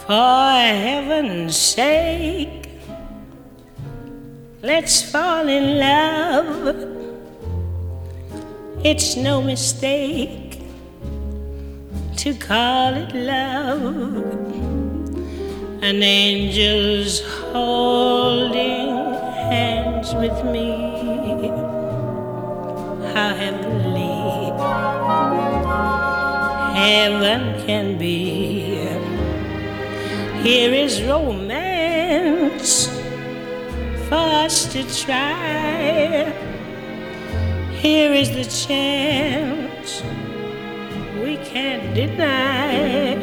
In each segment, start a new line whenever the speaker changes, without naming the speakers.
For heaven's sake, let's fall in love. It's no mistake to call it love. An angel's holding hands with me. How heavenly heaven can be. Here is romance for us to try. Here is the chance we can't deny.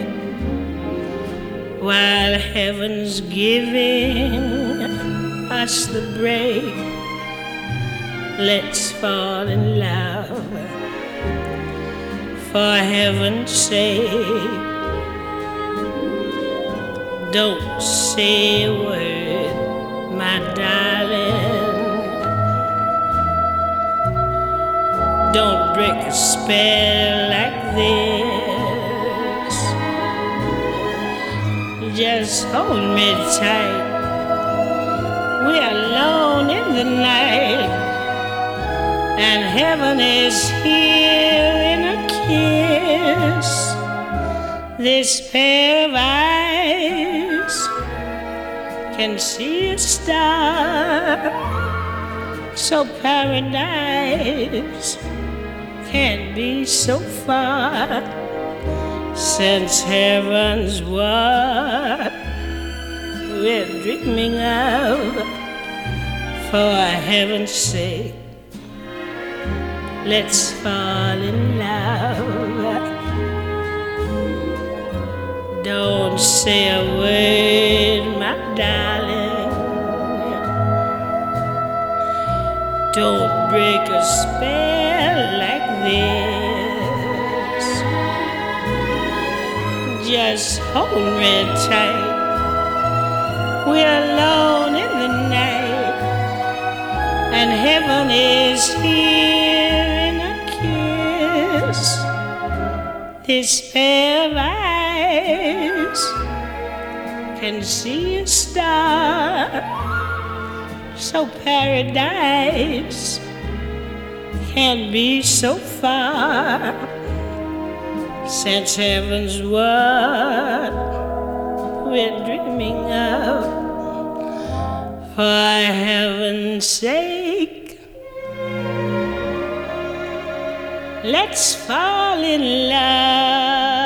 While heaven's giving us the break, let's fall in love. For heaven's sake, don't say a word, my darling. Don't break a spell like this. Just hold me tight. We're alone in the night, and heaven is here in a kiss. This pair of eyes can see a star, so paradise can't be so far, since heaven's what we're dreaming of. For heaven's sake, let's fall in love. Don't say a word, my darling. Don't break a spell like this. Just hold me tight. We're alone in the night, and heaven is here in a kiss. This pair of eyes can see a star, so paradise can't be so far, since heaven's what we're dreaming of. For heaven's sake, let's fall in love.